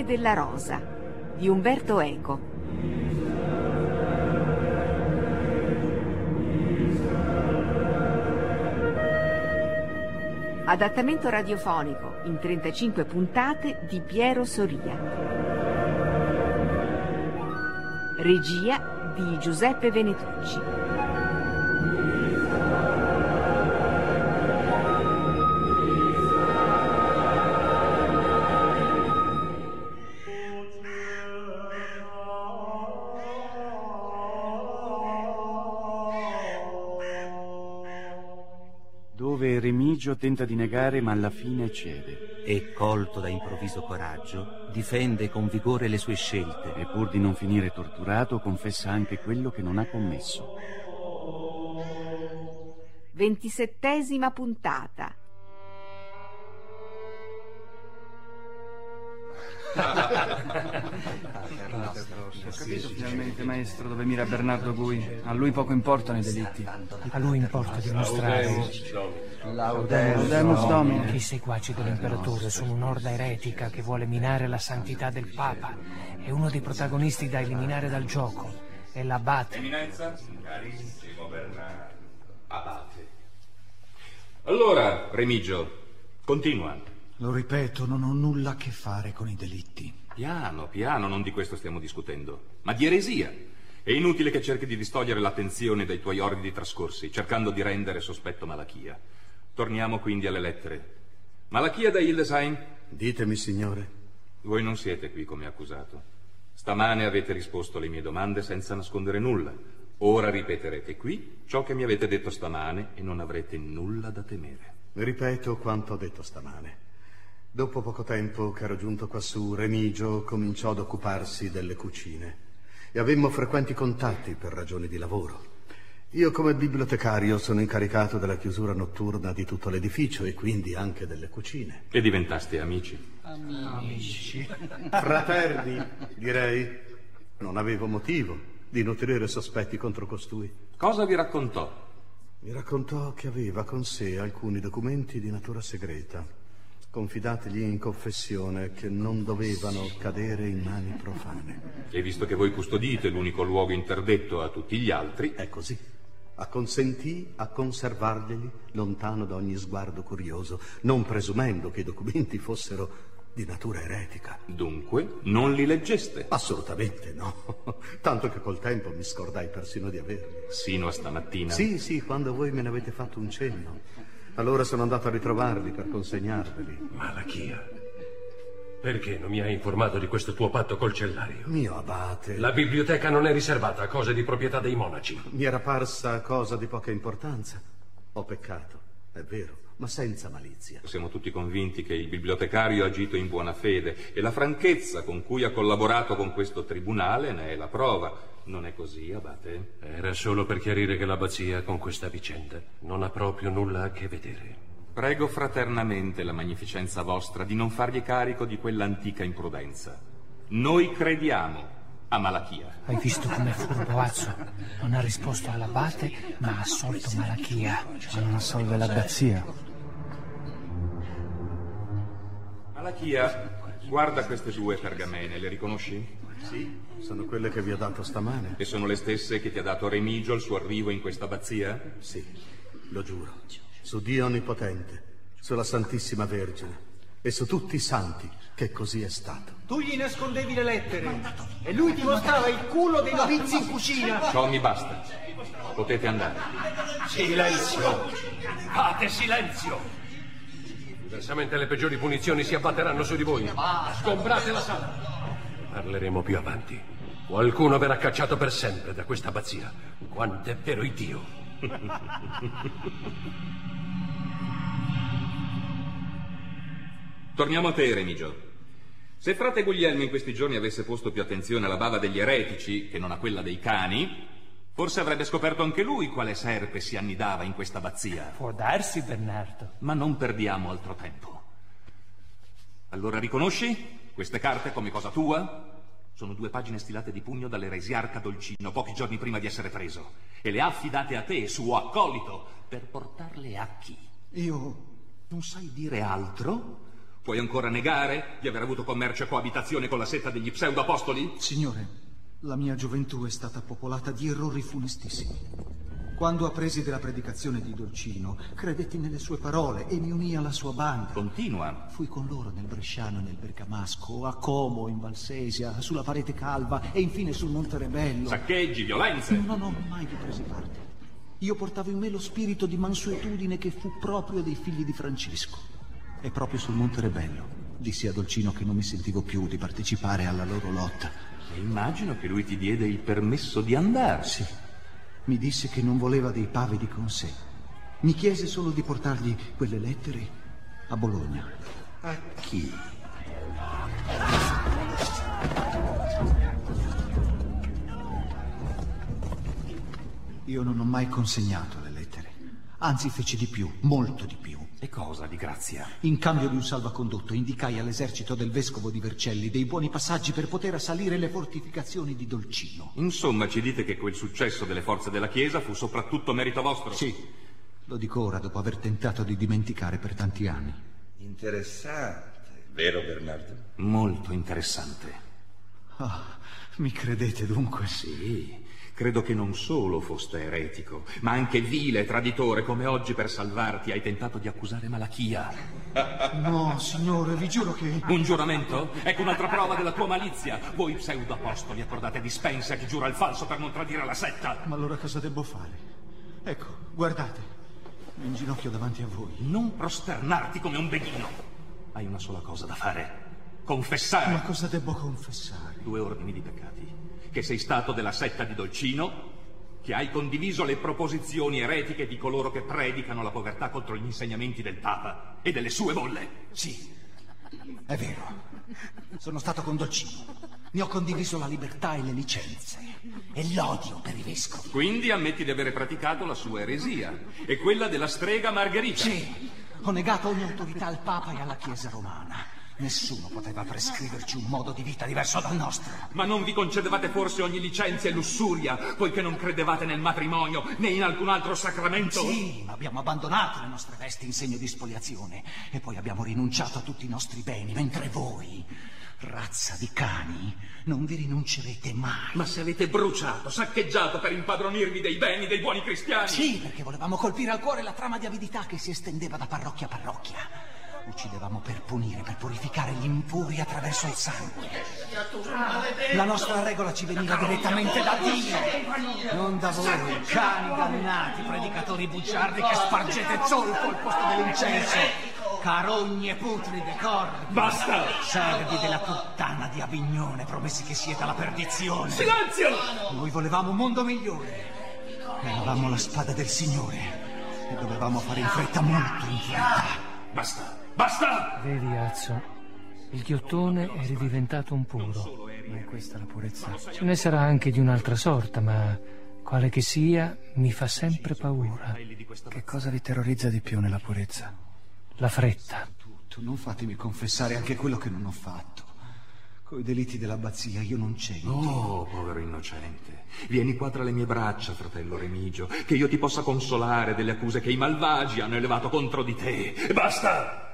Nome della rosa di Umberto Eco. Adattamento radiofonico in 35 puntate di Piero Soria. Regia di Giuseppe Venetucci. Dove Remigio tenta di negare ma alla fine cede. E colto da improvviso coraggio, difende con vigore le sue scelte. E pur di non finire torturato, confessa anche quello che non ha commesso. 27ª puntata. Ho capito finalmente, maestro, dove mira Bernardo Gui. A lui poco importano i delitti. A lui importa dimostrare Laudemus Domine. che i seguaci dell'imperatore sono un'orda eretica che vuole minare la santità del Papa. È uno dei protagonisti da eliminare dal gioco. È l'abate. Eminenza, carissimo Bernardo, abate. Allora, Remigio, continua. Lo ripeto, non ho nulla a che fare con i delitti. Piano, piano, non di questo stiamo discutendo, ma di eresia. È inutile che cerchi di distogliere l'attenzione dai tuoi orridi trascorsi, cercando di rendere sospetto Malachia. Torniamo quindi alle lettere. Malachia da Hildesheim? Ditemi, signore. Voi non siete qui come accusato. Stamane avete risposto alle mie domande senza nascondere nulla. Ora ripeterete qui ciò che mi avete detto stamane e non avrete nulla da temere. Ripeto quanto ho detto stamane. Dopo poco tempo che ero giunto quassù, Remigio cominciò ad occuparsi delle cucine e avemmo frequenti contatti per ragioni di lavoro. Io come bibliotecario sono incaricato della chiusura notturna di tutto l'edificio e quindi anche delle cucine. E diventaste amici? Amici. Fraterni, direi. Non avevo motivo di nutrire sospetti contro costui. Cosa vi raccontò? Mi raccontò che aveva con sé alcuni documenti di natura segreta, confidategli in confessione, che non dovevano cadere in mani profane. E visto che voi custodite l'unico luogo interdetto a tutti gli altri... È così. Acconsentì a conservarglieli lontano da ogni sguardo curioso, non presumendo che i documenti fossero di natura eretica. Dunque, non li leggeste? Assolutamente no. Tanto che col tempo mi scordai persino di averli. Sino a stamattina? Sì, quando voi me ne avete fatto un cenno. Allora sono andato a ritrovarli per consegnarveli. Malachia, perché non mi hai informato di questo tuo patto col cellario? Mio abate. La biblioteca non è riservata a cose di proprietà dei monaci. Mi era parsa cosa di poca importanza. Ho peccato, è vero, ma senza malizia. Siamo tutti convinti che il bibliotecario ha agito in buona fede e la franchezza con cui ha collaborato con questo tribunale ne è la prova. Non è così, abate? Era solo per chiarire che l'abbazia con questa vicenda non ha proprio nulla a che vedere. Prego fraternamente la magnificenza vostra di non fargli carico di quell'antica imprudenza. Noi crediamo a Malachia. Hai visto com'è furbo Azzo? Non ha risposto all'abate, ma ha assolto Malachia. Ma non assolve l'abbazia. Malachia, guarda queste due pergamene, le riconosci? Sì, sono quelle che vi ho dato stamane. E sono le stesse che ti ha dato Remigio al suo arrivo in questa abbazia? Sì, lo giuro. Su Dio Onnipotente, sulla Santissima Vergine e su tutti i santi che così è stato. Tu gli nascondevi le lettere e lui ti mostrava il culo dei novizi in cucina. Ciò mi basta. Potete andare. Silenzio! Fate silenzio! Diversamente le peggiori punizioni si abbatteranno su di voi. Sgombrate la sala. Parleremo più avanti. Qualcuno verrà cacciato per sempre da questa abbazia. Quanto è vero Dio. Torniamo a te, Remigio. Se frate Guglielmo in questi giorni avesse posto più attenzione alla bava degli eretici che non a quella dei cani, forse avrebbe scoperto anche lui quale serpe si annidava in questa abbazia. Può darsi, Bernardo. Ma non perdiamo altro tempo. Allora riconosci queste carte come cosa tua? Sono 2 pagine stilate di pugno dall'eresiarca Dolcino, pochi giorni prima di essere preso. E le ha affidate a te, suo accolito, per portarle a chi? Io... Non sai dire altro? Puoi ancora negare di aver avuto commercio e coabitazione con la setta degli pseudo-apostoli? Signore, la mia gioventù è stata popolata di errori funestissimi. Quando appresi della predicazione di Dolcino, credetti nelle sue parole e mi unii alla sua banda. Continua. Fui con loro nel Bresciano e nel Bergamasco, a Como, in Valsesia, sulla Parete Calva e infine sul Monte Rebello. Saccheggi, violenze. Non ho mai più preso parte. Io portavo in me lo spirito di mansuetudine che fu proprio dei figli di Francesco. E proprio sul Monte Rebello dissi a Dolcino che non mi sentivo più di partecipare alla loro lotta. E immagino che lui ti diede il permesso di andare. Sì, mi disse che non voleva dei pavidi con sé. Mi chiese solo di portargli quelle lettere a Bologna. A chi? Io non ho mai consegnato le lettere. Anzi, feci di più, molto di più. E cosa di grazia? In cambio di un salvacondotto indicai all'esercito del vescovo di Vercelli dei buoni passaggi per poter assalire le fortificazioni di Dolcino. Insomma, ci dite che quel successo delle forze della Chiesa fu soprattutto merito vostro? Sì, lo dico ora dopo aver tentato di dimenticare per tanti anni. Interessante, vero Bernardo? Molto interessante. Ah, mi credete dunque? Sì. Credo che non solo foste eretico, ma anche vile e traditore, come oggi per salvarti hai tentato di accusare Malachia. No, signore, vi giuro che... Un giuramento? Ecco un'altra prova della tua malizia. Voi pseudo-apostoli accordate dispense a chi giura il falso per non tradire la setta. Ma allora cosa devo fare? Ecco, guardate, mi inginocchio davanti a voi. Non prosternarti come un beghino. Hai una sola cosa da fare. Confessare. Ma cosa devo confessare? 2 ordini di peccati. Che sei stato della setta di Dolcino, che hai condiviso le proposizioni eretiche di coloro che predicano la povertà contro gli insegnamenti del Papa e delle sue bolle. Sì, è vero. Sono stato con Dolcino. Ne ho condiviso la libertà e le licenze e l'odio per i vescovi. Quindi ammetti di avere praticato la sua eresia e quella della strega Margherita. Sì, ho negato ogni autorità al Papa e alla Chiesa romana. Nessuno poteva prescriverci un modo di vita diverso dal nostro. Ma non vi concedevate forse ogni licenzia e lussuria, poiché non credevate nel matrimonio né in alcun altro sacramento? Sì, ma abbiamo abbandonato le nostre vesti in segno di spoliazione e poi abbiamo rinunciato a tutti i nostri beni, mentre voi, razza di cani, non vi rinuncerete mai. Ma se avete bruciato, saccheggiato per impadronirvi dei beni dei buoni cristiani? Sì, perché volevamo colpire al cuore la trama di avidità che si estendeva da parrocchia a parrocchia. Uccidevamo per punire, per purificare gli impuri attraverso il sangue. La nostra regola ci veniva direttamente da Dio, non da voi, cani dannati, predicatori bugiardi che spargete zolfo al posto dell'incenso, carogne putride corpi. Basta! Servi della puttana di Avignone, promessi che siete alla perdizione. Silenzio! Noi volevamo un mondo migliore. Eravamo la spada del Signore e dovevamo fare in fretta, molto in fretta. Basta! Basta! Vedi, Azzo, il ghiottone è ridiventato un puro. Ma è questa la purezza? Ce ne sarà anche di un'altra sorta, ma quale che sia, mi fa sempre paura. Che cosa vi terrorizza di più nella purezza? La fretta. Tutto, non fatemi confessare anche quello che non ho fatto. Coi delitti dell'abbazia io non c'entro. Oh, povero innocente. Vieni qua tra le mie braccia, fratello Remigio, che io ti possa consolare delle accuse che i malvagi hanno elevato contro di te. Basta!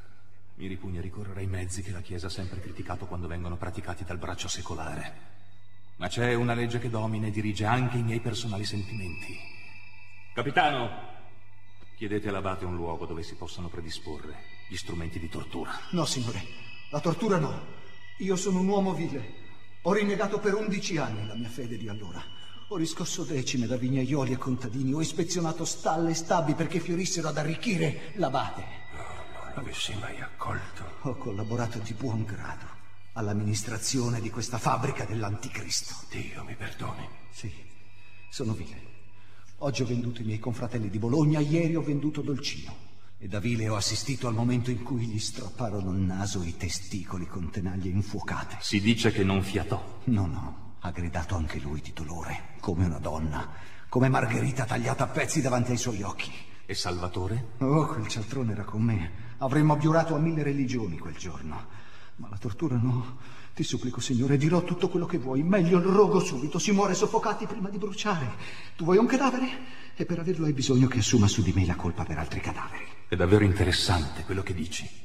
Mi ripugna ricorrere ai mezzi che la Chiesa ha sempre criticato quando vengono praticati dal braccio secolare. Ma c'è una legge che domina e dirige anche i miei personali sentimenti. Capitano, chiedete all'abate un luogo dove si possano predisporre gli strumenti di tortura. No, signore, la tortura no. Io sono un uomo vile. Ho rinnegato per 11 anni la mia fede di allora. Ho riscosso decime da vignaioli e contadini. Ho ispezionato stalle e stabbi perché fiorissero ad arricchire l'abate. Non avessi mai accolto. Ho collaborato di buon grado all'amministrazione di questa fabbrica dell'anticristo. Dio mi perdoni. Sì, sono vile. Oggi ho venduto i miei confratelli di Bologna, ieri ho venduto Dolcino. E da vile ho assistito al momento in cui gli strapparono il naso e i testicoli con tenaglie infuocate. Si dice che non fiatò. No, ha gridato anche lui di dolore, come una donna, come Margherita tagliata a pezzi davanti ai suoi occhi. E Salvatore? Oh, quel cialtrone era con me. Avremmo abiurato a 1000 religioni quel giorno. Ma la tortura no. Ti supplico, Signore, dirò tutto quello che vuoi. Meglio il rogo subito. Si muore soffocati prima di bruciare. Tu vuoi un cadavere? E per averlo hai bisogno che assuma su di me la colpa per altri cadaveri. È davvero interessante quello che dici.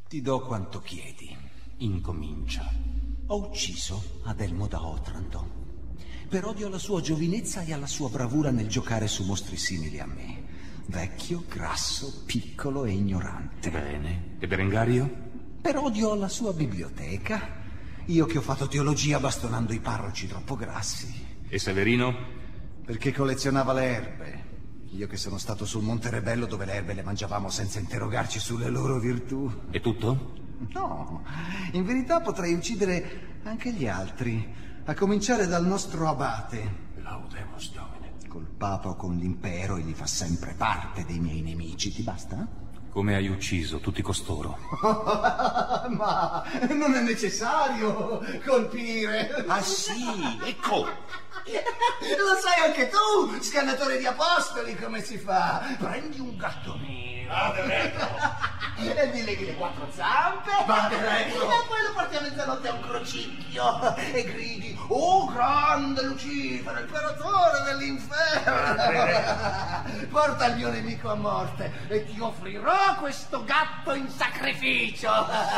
Ti do quanto chiedi. Incomincia. Ho ucciso Adelmo da Otranto per odio alla sua giovinezza e alla sua bravura nel giocare su mostri simili a me. Vecchio, grasso, piccolo e ignorante. Bene. E Berengario? Per odio alla sua biblioteca. Io che ho fatto teologia bastonando i parroci troppo grassi. E Severino? Perché collezionava le erbe. Io che sono stato sul Monte Rebello dove le erbe le mangiavamo senza interrogarci sulle loro virtù. E tutto? No, in verità potrei uccidere anche gli altri, a cominciare dal nostro abate. Laudemus Domine. Col Papa o con l'impero egli fa sempre parte dei miei nemici, ti basta? Come hai ucciso tutti costoro? Ma non è necessario colpire. Ah sì, ecco. Lo sai anche tu, scannatore di apostoli, come si fa? Prendi un gatto nero e gli leghi le 4 zampe e poi lo porti a mezzanotte a un crocicchio e gridi: oh grande Lucifero, imperatore dell'inferno, porta il mio nemico a morte e ti offrirò questo gatto in sacrificio.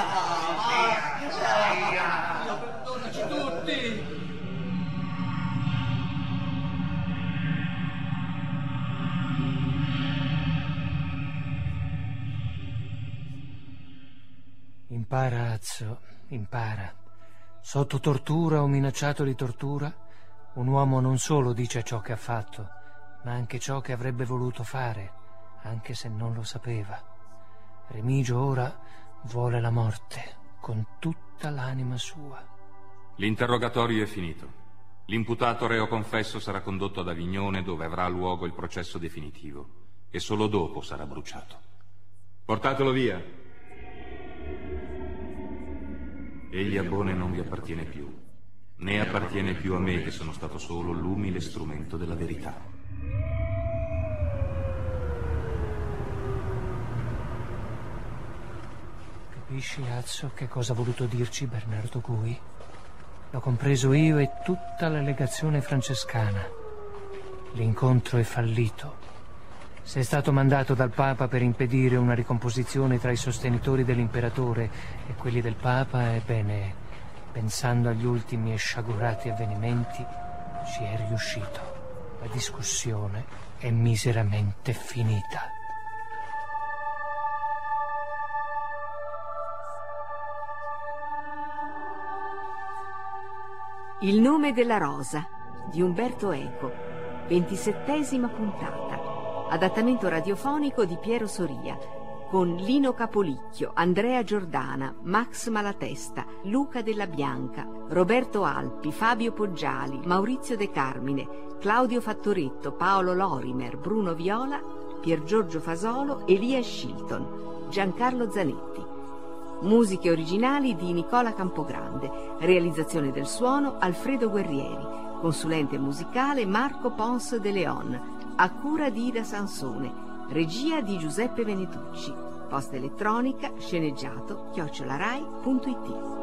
Dio, perdonaci tutti. Impara, Azzo, impara. Sotto tortura o minacciato di tortura, un uomo non solo dice ciò che ha fatto, ma anche ciò che avrebbe voluto fare, anche se non lo sapeva. Remigio ora vuole la morte con tutta l'anima sua. L'interrogatorio è finito. L'imputato reo confesso sarà condotto ad Avignone, dove avrà luogo il processo definitivo, e solo dopo sarà bruciato. Portatelo via. Egli a Bone non vi appartiene più, né appartiene più a me, che sono stato solo l'umile strumento della verità. Capisci, Azzo, che cosa ha voluto dirci Bernardo Gui? L'ho compreso io e tutta la legazione francescana. L'incontro è fallito. Sei stato mandato dal Papa per impedire una ricomposizione tra i sostenitori dell'imperatore e quelli del Papa, ebbene, pensando agli ultimi e sciagurati avvenimenti, ci è riuscito. La discussione è miseramente finita. Il nome della rosa di Umberto Eco, 27ª puntata. Adattamento radiofonico di Piero Soria, con Lino Capolicchio, Andrea Giordana, Max Malatesta, Luca Della Bianca, Roberto Alpi, Fabio Poggiali, Maurizio De Carmine, Claudio Fattoretto, Paolo Lorimer, Bruno Viola, Pier Giorgio Fasolo, Elia Shilton, Giancarlo Zanetti. Musiche originali di Nicola Campogrande, realizzazione del suono Alfredo Guerrieri, consulente musicale Marco Pons de Leon, a cura di Ida Sansone, regia di Giuseppe Venetucci, posta elettronica sceneggiato @rai.it.